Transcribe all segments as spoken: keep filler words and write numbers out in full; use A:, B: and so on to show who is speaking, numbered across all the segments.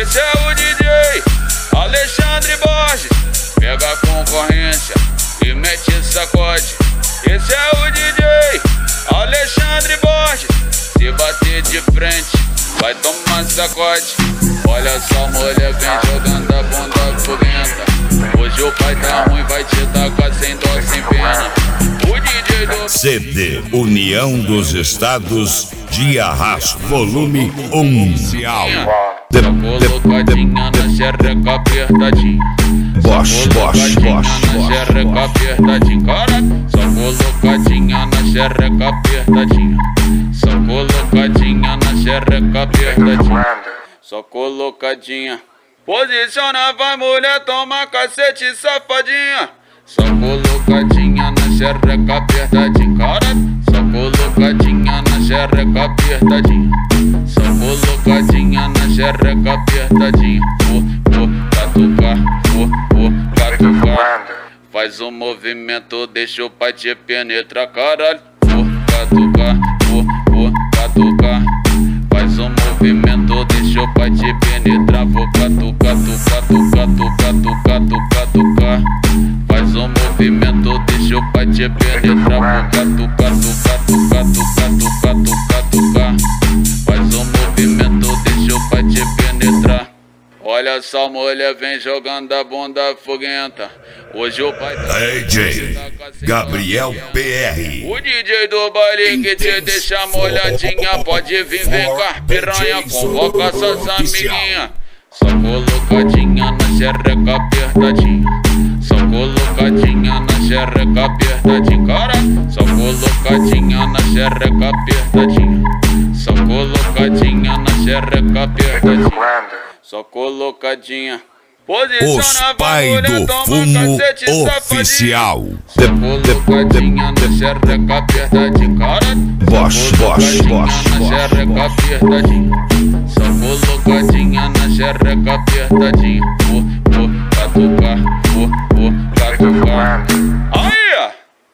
A: Esse é o D J Alexandre Borges. Pega a concorrência e mete sacode. Esse é o D J Alexandre Borges. Se bater de frente, vai tomar sacode. Olha só, mulher, vem jogando a bunda foguenta. Hoje o pai tá ruim, vai te tacar sem dó, sem pena. O D J do
B: C D União dos Estados de Arrasto, volume um.
A: Só colocadinha na xereca apertadinha.
B: Bosch, Bosch, Bosch,
A: na xereca apertadinha. Caraca, só colocadinha na xereca apertadinha. Só colocadinha na xereca apertadinha. Só colocadinha. Posiciona, vai mulher, toma cacete, safadinha. Só colocadinha na xereca apertadinha. Caraca, só colocadinha na xereca apertadinha. Só colocadinha na xereca apertadinha. Vou, vou catucar, vou, vou catucar. Faz um movimento, deixa o pai te penetrar, caralho. Vou catucar, vou, vou catucar. Faz um movimento, deixa o pai te penetrar. Vou catucar, tucar, tucar, tucar, tucar, tucar, tucar. Faz um movimento, deixa o pai te penetrar. Vou catucar, tucar, tucar, tucar, tucar, tucar, tucar. Faz um movimento, deixa o pai te penetrar. Olha só, mulher, vem jogando a bunda foguenta. Hoje o pai tá
B: D J Gabriel P R.
A: O D J do baile que te deixa molhadinha. Pode vir, vem cá, piranha, convoca suas amiguinhas. Só colocadinha na xereca apertadinha. Só colocadinha na xereca apertadinha. Cara, só colocadinha na xereca apertadinha. Só colocadinha na xereca apertadinha. Só colocadinha.
B: Os pai do fumo oficial.
A: Só colocadinha na xereca apertadinha. Cara,
B: Bosch, Bosch, Bosch,
A: na xereca apertadinha. Só colocadinha na xereca apertadinha. Vou, vou catucar, vou, vou catucar. Aí,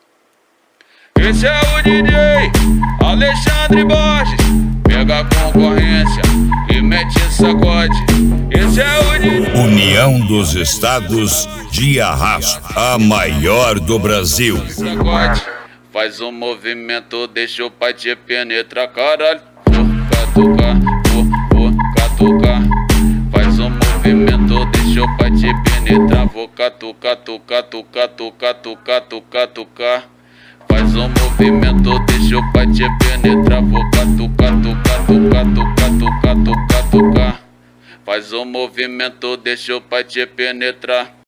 A: esse é o D J Alexandre Borges. Pega a concorrência e mete sacode. Esse é o D J
B: União dos Estados de Arrasto, a maior do Brasil.
A: Sacode. Faz um movimento, deixa o pai te penetrar, caralho. Vou catucar, vou, vou catucar. Faz um movimento, deixa o pai te penetrar. Vou catucar, tucar, tucar, tucar, tucar, tucar, tucar. Faz um movimento, deixa o pai te penetrar. Vou catucar, tucar, tucar, tucar, tucar, tucar, tucar. Faz um movimento, deixa o pai te penetrar.